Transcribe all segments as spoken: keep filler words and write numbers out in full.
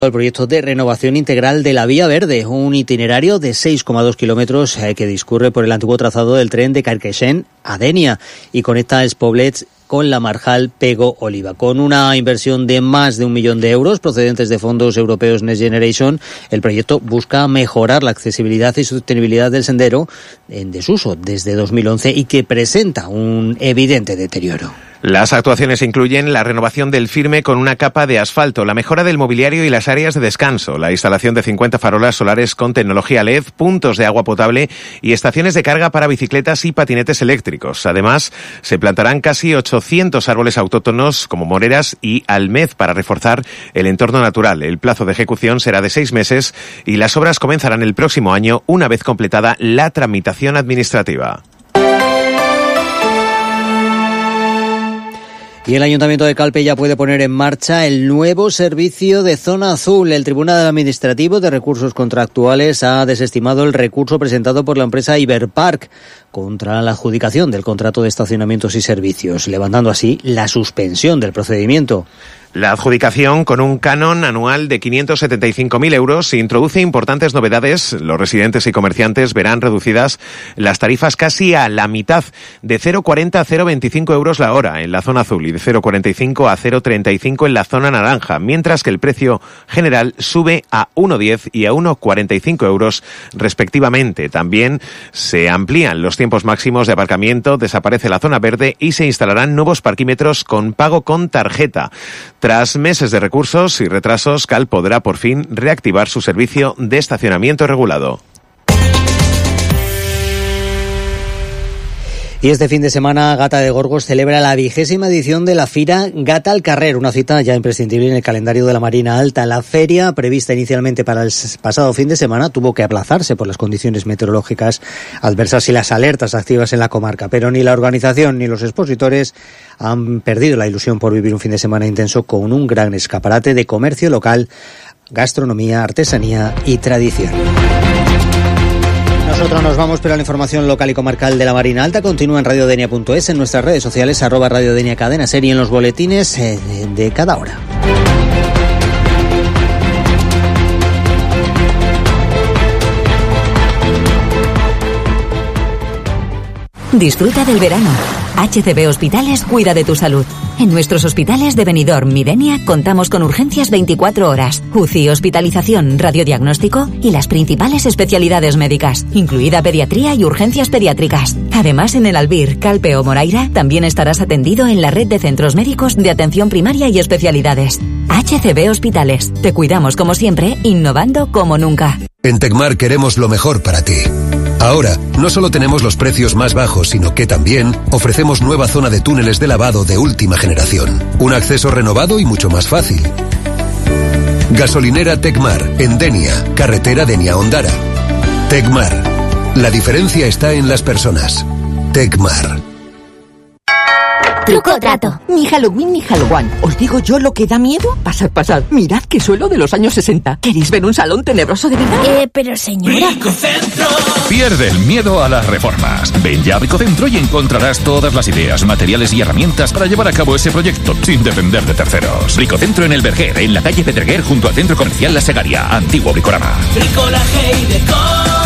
El proyecto de renovación integral de la Vía Verde, un itinerario de seis coma dos kilómetros eh, que discurre por el antiguo trazado del tren de Carcaixent a Dénia y conecta Els Poblets con la Marjal Pego Oliva. Con una inversión de más de un millón de euros procedentes de fondos europeos Next Generation, el proyecto busca mejorar la accesibilidad y sostenibilidad del sendero en desuso desde dos mil once y que presenta un evidente deterioro. Las actuaciones incluyen la renovación del firme con una capa de asfalto, la mejora del mobiliario y las áreas de descanso, la instalación de cincuenta farolas solares con tecnología L E D, puntos de agua potable y estaciones de carga para bicicletas y patinetes eléctricos. Además, se plantarán casi ochocientos árboles autóctonos como moreras y almez para reforzar el entorno natural. El plazo de ejecución será de seis meses y las obras comenzarán el próximo año una vez completada la tramitación administrativa. Y el Ayuntamiento de Calpe ya puede poner en marcha el nuevo servicio de zona azul. El Tribunal Administrativo de Recursos Contractuales ha desestimado el recurso presentado por la empresa Iberpark contra la adjudicación del contrato de estacionamientos y servicios, levantando así la suspensión del procedimiento. La adjudicación, con un canon anual de quinientos setenta y cinco mil euros, introduce importantes novedades. Los residentes y comerciantes verán reducidas las tarifas casi a la mitad, de cero coma cuarenta a cero coma veinticinco euros la hora en la zona azul y de cero coma cuarenta y cinco a cero coma treinta y cinco en la zona naranja, mientras que el precio general sube a uno coma diez y a uno coma cuarenta y cinco euros respectivamente. También se amplían los tiempos máximos de aparcamiento, desaparece la zona verde y se instalarán nuevos parquímetros con pago con tarjeta. Tras meses de recursos y retrasos, Cal podrá por fin reactivar su servicio de estacionamiento regulado. Y este fin de semana, Gata de Gorgos celebra la vigésima edición de la Fira Gata al Carrer, una cita ya imprescindible en el calendario de la Marina Alta. La feria, prevista inicialmente para el pasado fin de semana, tuvo que aplazarse por las condiciones meteorológicas adversas y las alertas activas en la comarca. Pero ni la organización ni los expositores han perdido la ilusión por vivir un fin de semana intenso con un gran escaparate de comercio local, gastronomía, artesanía y tradición. Nosotros nos vamos, pero la información local y comarcal de la Marina Alta continúa en radiodenia punto es, en nuestras redes sociales, arroba radiodenia cadena ser y en los boletines eh, de, de cada hora. Disfruta del verano. H C B Hospitales cuida de tu salud. En nuestros hospitales de Benidorm y Denia contamos con urgencias veinticuatro horas, U C I, hospitalización, radiodiagnóstico y las principales especialidades médicas, incluida pediatría y urgencias pediátricas. Además, en el Albir, Calpe o Moraira también estarás atendido en la red de centros médicos de atención primaria y especialidades. H C B Hospitales. Te cuidamos como siempre, innovando como nunca. En Tecmar queremos lo mejor para ti. Ahora, no solo tenemos los precios más bajos, sino que también ofrecemos nueva zona de túneles de lavado de última generación. Un acceso renovado y mucho más fácil. Gasolinera Tecmar, en Denia, carretera Denia-Ondara. Tecmar. La diferencia está en las personas. Tecmar. Truco o trato. Ni Halloween ni Halloween. ¿Os digo yo lo que da miedo? Pasad, pasad. Mirad qué suelo de los años sesenta. ¿Queréis ver un salón tenebroso de verdad? Eh, pero señora... Bricocentro. Pierde el miedo a las reformas. Ven ya a Bricocentro y encontrarás todas las ideas, materiales y herramientas para llevar a cabo ese proyecto sin depender de terceros. Bricocentro en el Verger, en la calle Pedreguer, junto al Centro Comercial La Segaria. Antiguo Bricorama. Bricolaje y decoración.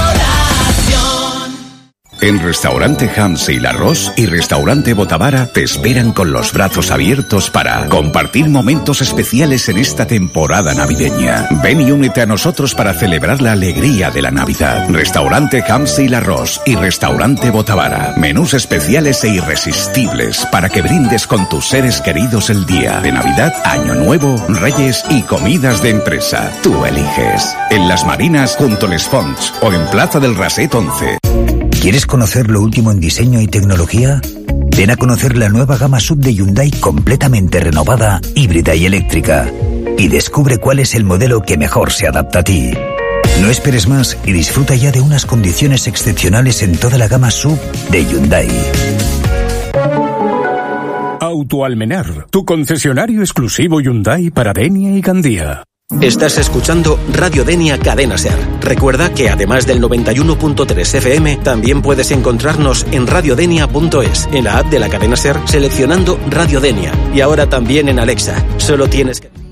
En Restaurante Hamse y Larros y Restaurante Botavara te esperan con los brazos abiertos para compartir momentos especiales en esta temporada navideña. Ven y únete a nosotros para celebrar la alegría de la Navidad. Restaurante Hamse y Larros y Restaurante Botavara. Menús especiales e irresistibles para que brindes con tus seres queridos el día de Navidad, Año Nuevo, Reyes y comidas de empresa. Tú eliges. En Las Marinas junto al Sponge o en Plaza del Raset once. ¿Quieres conocer lo último en diseño y tecnología? Ven a conocer la nueva gama sub de Hyundai completamente renovada, híbrida y eléctrica. Y descubre cuál es el modelo que mejor se adapta a ti. No esperes más y disfruta ya de unas condiciones excepcionales en toda la gama sub de Hyundai. Autoalmenar, tu concesionario exclusivo Hyundai para Denia y Gandía. Estás escuchando Radio Denia Cadena Ser. Recuerda que además del noventa y uno punto tres F M, también puedes encontrarnos en radiodenia punto es, en la app de la Cadena Ser, seleccionando Radio Denia. Y ahora también en Alexa. Solo tienes que...